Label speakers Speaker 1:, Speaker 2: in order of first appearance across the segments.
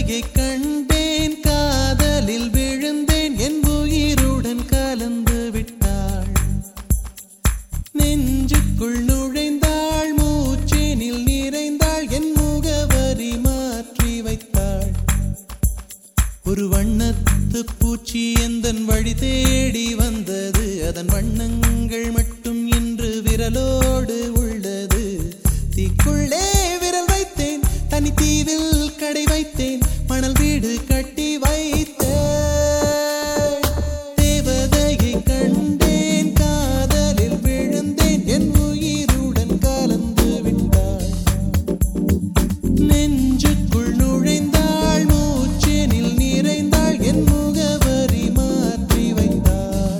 Speaker 1: தேவதையை கண்டேன், காதலில் விழுந்தேன், என் உயிருடன் கலந்து விட்டாள். நெஞ்சுக்குள் நுழைந்தாள், மூச்சேனில் நிறைந்தாள், என் முகவரி மாற்றி வைத்தாள். ஒரு வண்ணத்து பூச்சி எந்தன் வழி தேடி வந்தது, அதன் வண்ணங்கள் மட்டும் இன்று விரலோடு உள்ளது. தீக்குள்ளே விரல் வைத்தேன், தனி தீவில் கடை வைத்தேன், மணல் வீடு கட்டி வைத்தேன். தேவதையை கண்டேன், காதலில் விழுந்தேன், என் உயிருடன் கலந்து விட்டாள். நெஞ்சுக்குள் நுழைந்தாள், மூச்சேனில் நிறைந்தாள், என் முகவரி மாற்றி வைத்தாள்.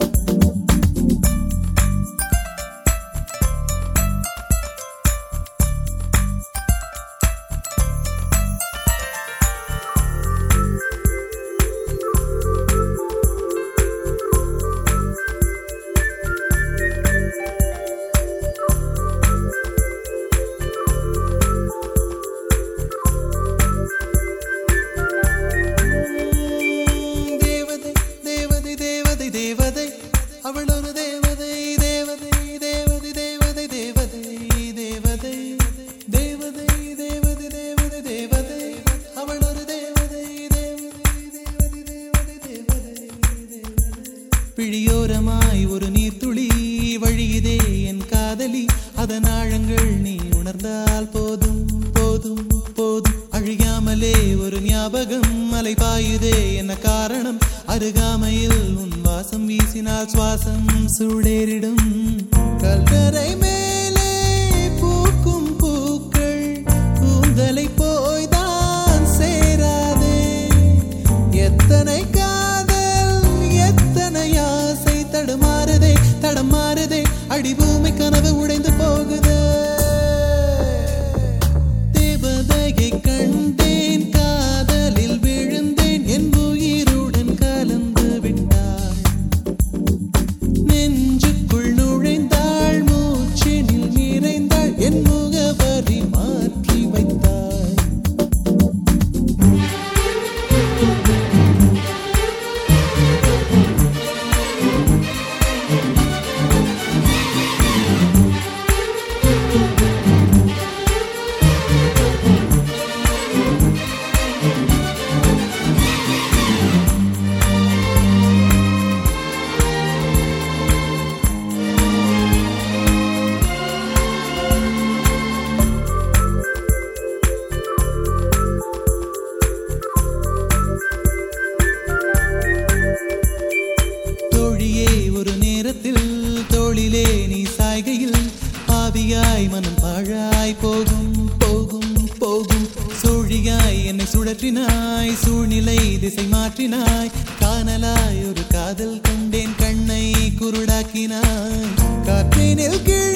Speaker 1: தேவதை அவள் ஒரு தேவதை, தேவதை தேவதை தேவதை தேவதை தேவதை தேவதை தேவதை தேவதை தேவதை அவள் ஒரு தேவதை, தேவதை தேவதை தேவதை தேவதை தேவதை. பிழியோரமாய் ஒரு நீர்த்துளி வழியுதே என் காதலி, அதன் ஆழங்கள் நீ உணர்ந்தால் போதும் போதும் போதும். அழியாமலே ஒரு ஞாபகம் அலை பாயுதே, என்ன காரணம்? அருகாமையில் உன் வாசம் வீசினால் சுவாசம் சூடேறிடும். கல்கரை மேலே பூக்கும் பூக்கள் கூந்தலை போய்தான் சேராதே. எத்தனை காதல் எத்தனை ஆசை தடுமாறுதே தடமாறுதே, அடிபூமி கனவு உடைந்து போகுதே. தேவதையை கண்டேன், காதலில் விழுந்தேன், என் உயிருடன் கலந்து விட்டாள். நெஞ்சுக்குள் நுழைந்தாள், மூச்செனில் நிறைந்தாள், என் முகவரி மாற்றி வைத்தாள். ஒரு நேரத்தில் தோளிலே நீ சாய்கையில் ஆவியாய் மனம் பாழாய் போகும் போகும் போகும். சோழியாய் என்னை சுழற்றினாய், சூழ்நிலை திசை மாற்றினாய், காணலாய் ஒரு காதல் கொண்டேன், கண்ணை குருடாக்கினாய். காற்றினில் கீழ்